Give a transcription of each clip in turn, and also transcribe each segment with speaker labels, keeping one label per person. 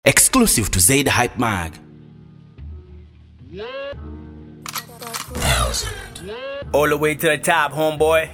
Speaker 1: Exclusive to Zaid Hype Mag.
Speaker 2: All the way to the top, homeboy.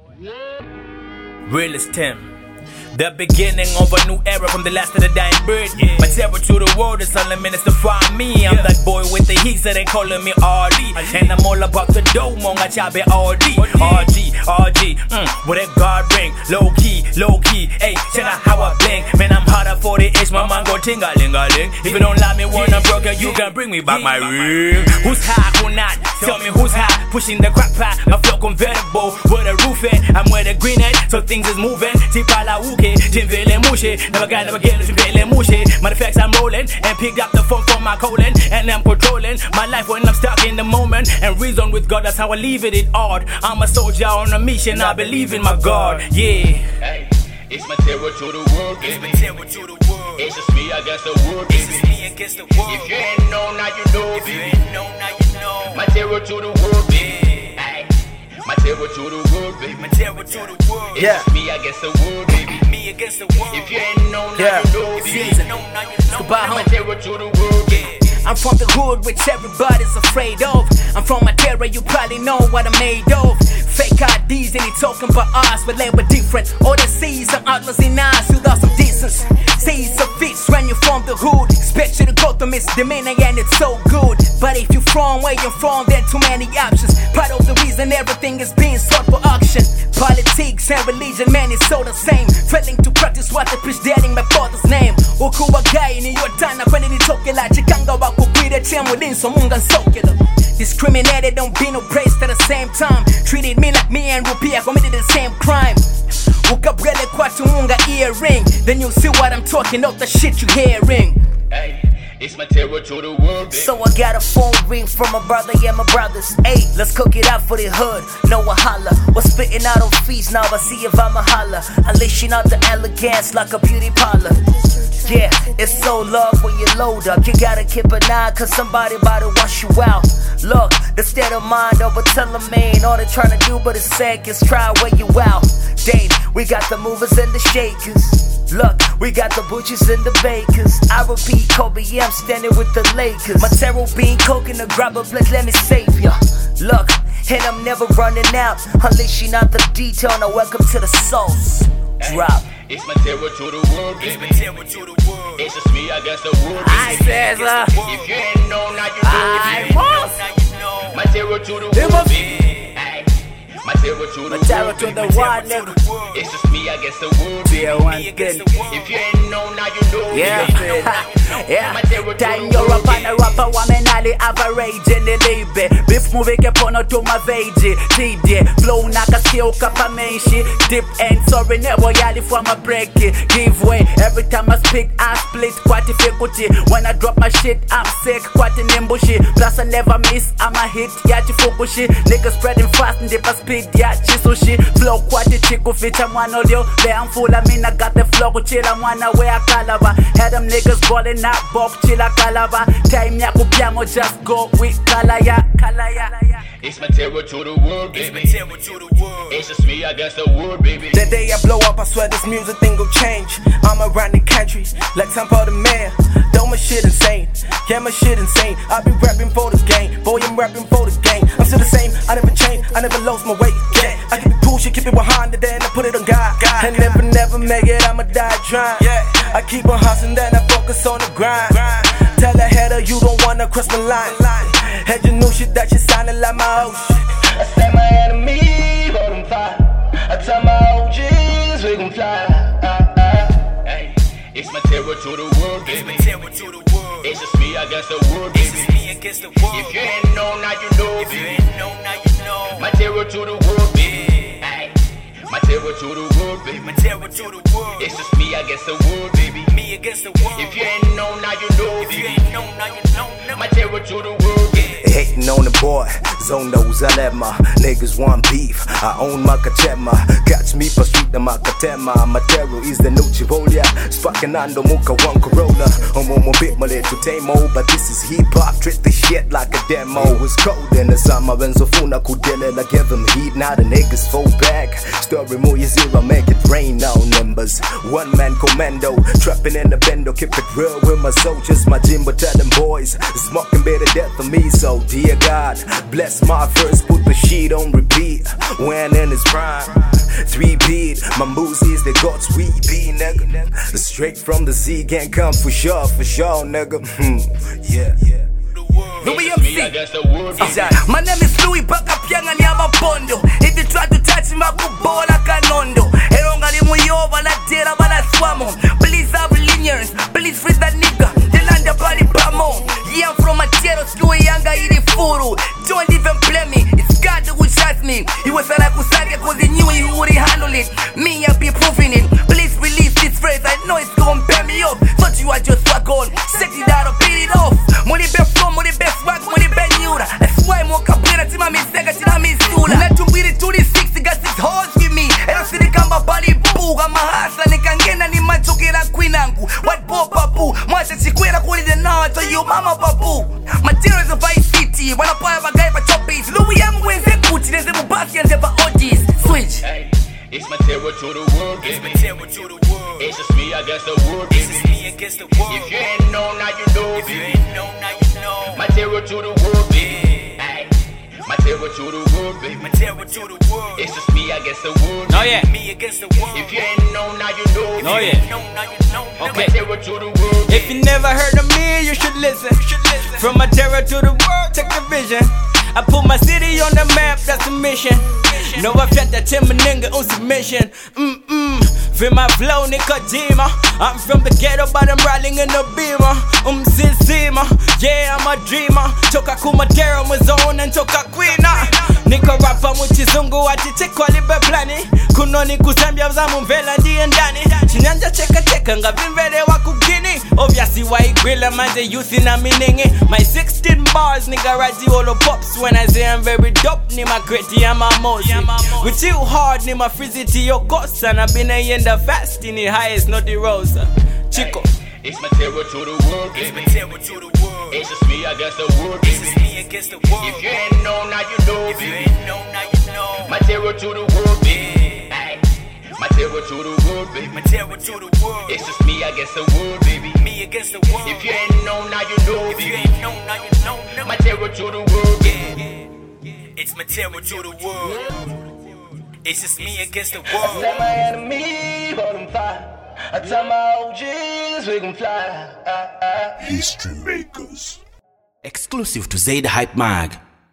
Speaker 2: Realest Tim. The beginning of a new era from the last of the dying bird. My terror to the world is only minutes to find me. I'm that boy with the heat, so they calling me RD. And I'm all about the dough, monga chabe RD. RG, with a guard ring. Low key, hey, check out how I blink. Man, I'm harder for the age, my man go ting-a-ling-a-ling. If you don't like me when I'm broken, you can bring me back my ring. Who's high, who not? Tell me who's high, pushing the crack pie. I feel convertible, where the roof at. I'm where the green at, so things is moving. Tipala uke. Timvele mushe, never get Timvele mushe. Matter of fact, I'm rolling and picked up the phone from my colon, and I'm controlling my life when I'm stuck in the moment. And reason with God, that's how I leave it odd. I'm a soldier on a mission, I believe in my God, yeah.
Speaker 3: Hey, it's my terror to the world, baby. It's just me against the world, baby. If you ain't know, now you know, baby. My terror to the world, baby. My terror to the world, baby. It's just me against the world, baby. Against the world. If you ain't know, now you know, baby. My terror to the world, baby.
Speaker 4: I'm from the hood, which everybody's afraid of. I'm from my terror, you probably know what I'm made of. Fake IDs, and they talking about us, but they were different. All they see is some outlaws in us without some decency. See some fits when you're from the hood. Expect you to go to misdemeanor, and it's so good. But if you're from where you're from, there are too many options. Part of the reason everything is being sold for auction. Politics and religion, man, it's all the same. Failing to practice what they preach, there in my father's name. Ukuwa guy in your time, when it is okay, like Chikanga Wakupida Cham within some mungan socular. Discriminated, don't be no praise at the same time. Treated me like me and Rupia committed the same crime. Ukabwele kwatu munga earring. Then you'll see what I'm talking, not the shit you hearing.
Speaker 3: Hey, it's my terror to the world, baby.
Speaker 5: So I got a phone ring from my brother and my brothers. Hey, let's cook it out for the hood. No a holla. Was spitting out on fees, now I see if I'm a holla. Unleashing out the elegance like a beauty parlor. Yeah, it's so love when you load up. You gotta keep an eye, cause somebody about to wash you out. Look, the state of mind over telling all they're trying to do but it's seconds, try wear you out. Dave, we got the movers and the shakers. Look, we got the butchers and the bakers. I repeat, Kobe, yeah, I'm standing with the Lakers. My tarot bean coking the grab a plate, let me save ya. Look, and I'm never running out. Unleashing out the detail, now welcome to the sauce. Drop.
Speaker 3: It's my terror to the world, baby. It's just me against the world, baby.
Speaker 4: I says,
Speaker 3: if you ain't know, now you know, baby. My terror to the world, baby. My terror to the world, baby. It's just me against the world, baby. If you ain't know, now you know, baby.
Speaker 4: Yeah, time you're up on a rapper, woman, all the average in the libe. Beef movie ke pono to my veggie. TD, flow naka skill kapa menshi. Dip and sorry, never yali for my break it. Give way, every time I speak, I split quite difficulty. When I drop my shit, I'm sick, quite an ambushi. Plus I never miss, I'm a hit, yachi fukushi. Niggas spreading fast and dip a speed, yachi sushi. Flow quite a chico fit, I'm one audio. I'm full, I mean, I got the flow, chill, I'm one away a calabar. Had them niggas balling out, Bob chilla calabar. Time ya kupiamo, just go with kalaya.
Speaker 3: It's my terror to the world, baby. It's just me against the world, baby.
Speaker 6: The day I blow up, I swear this music thing gon' change. I'm around the country, like Tampa the mayor. Though my shit insane, yeah, my shit insane. I be rapping for the game, boy, I'm rapping for the game. I'm still the same, I never changed, I never lost my weight. Yeah, I keep it pushing, keep it behind the then I put it on God. And if I never make it, I'ma die trying. Yeah, I keep on hustling, then I focus on the grind. Tell a hater you don't wanna cross my line. Had you new shit that you sounding like my old shit.
Speaker 3: I say my enemy, hold them fire. I tell my OGs we gon' fly. Hey, it's my terror to the world, baby. It's just me against the world, baby. If you ain't know, now you know, baby. My terror to the world, baby. My terror to the world, baby. It's just me against the world, baby. If you ain't know, now you know, baby. My terror to the world, baby.
Speaker 6: Hating on the boy, Zondo Zalema. Niggas want beef, I own my kachema. Catch me for street na makatema. My terror is the new Chivolia. Spakinando muka one Corolla.
Speaker 7: I'm a bit my little demo, but this is hip-hop, treat the shit like a demo. It's cold in the summer, when Zofuna Kudele, like give them heat, now the niggas fall back. Story more you zero, make it rain on numbers. One man commando, trapping in the bendo, keep it real with my soldiers, my Jimbo tell them boys, smoking better death for me, so dear God, bless my verse, put the shit on repeat, when in his prime, 3-beat, my movies, they got sweet B, nigga, straight from the Z, can't come for sure, nigga, yeah.
Speaker 4: Louis MC. My name is Louis Bakapianga Nyama Pondo. If you try to touch me, Makubola Kanondo. Eronga ni Muyoba la Tera Bala Swamo. Please have linears, please free that nigga. Delanda Bali Bamo. Yeah, I'm from Matero, Louis Yanga Iri Furu. Don't even blame me, it's God who shot me. He was an Akusaka cause he knew he would handle it. Me, I be proving it. Please release this phrase, I know it's gonna pay me off. Thought you had just swag on, sexy that or beat it off. Money be from, money be swag, money be nyura. That's why I'm walking up to my mistake, I'm in school. Let you beat it to the 60, got 6 holes with me. And I see the Kamba Bali Boo, I'm a hustler, and can get any man to get a queen angu. What Bo Papu, Master Chiquera, call it the now to you, Mama Papu. Materials of Vice City, when I buy my guy for choppies. Louis M. wins the Gucci, there's a Mubaki and the OGs. Switch.
Speaker 3: Hey, it's my terror to the world, baby. It's just me against the world, baby. If you ain't know, now you know, baby. My terror to the world, baby. Ay, my terror to the world, baby. It's just me against the world, baby.
Speaker 2: Oh yeah, me against the world.
Speaker 3: If you ain't know, now you know, baby.
Speaker 2: Oh yeah. Okay.
Speaker 3: My terror to the world, baby.
Speaker 2: If you never heard of me, you should listen. From my terror to the world, take the vision. I put my city on the map, that's a mission. No, I've got that timber nigga on submission. Feel my flow, nigga Jima. I'm from the ghetto, but I'm riding in the beamer. Zizima, yeah, I'm a dreamer. Toka kumatera muzone and toka kwina. Niko rapa muchizungu atichekwa libe plani. Kunoni kusambia vzamu mvela ndiye ndani. Chinyanja cheka ngavimvele wakugini. Obviously why grilla manje youth na miningi. My 16 bars nigga raji all pops. When I say I'm very dope, ni my gritty and my mozi. With you hard, ni my frizzy to your ghost. And I've been in the fast in the highest, not the rosa. Chico.
Speaker 3: It's my terror to the world, baby. It's just me against the world, baby. If you ain't know, now you know, baby. My terror to the world, baby. Ay, my terror to the world, baby. It's just me against the world, baby. If you ain't know, now you know, baby. My terror to the world, baby.
Speaker 2: It's my terror to the world. It's just me against the world.
Speaker 3: Let my enemy hold them fire. I tell my OGs we can fly.
Speaker 1: History makers. Exclusive to Zaid Hype Mag.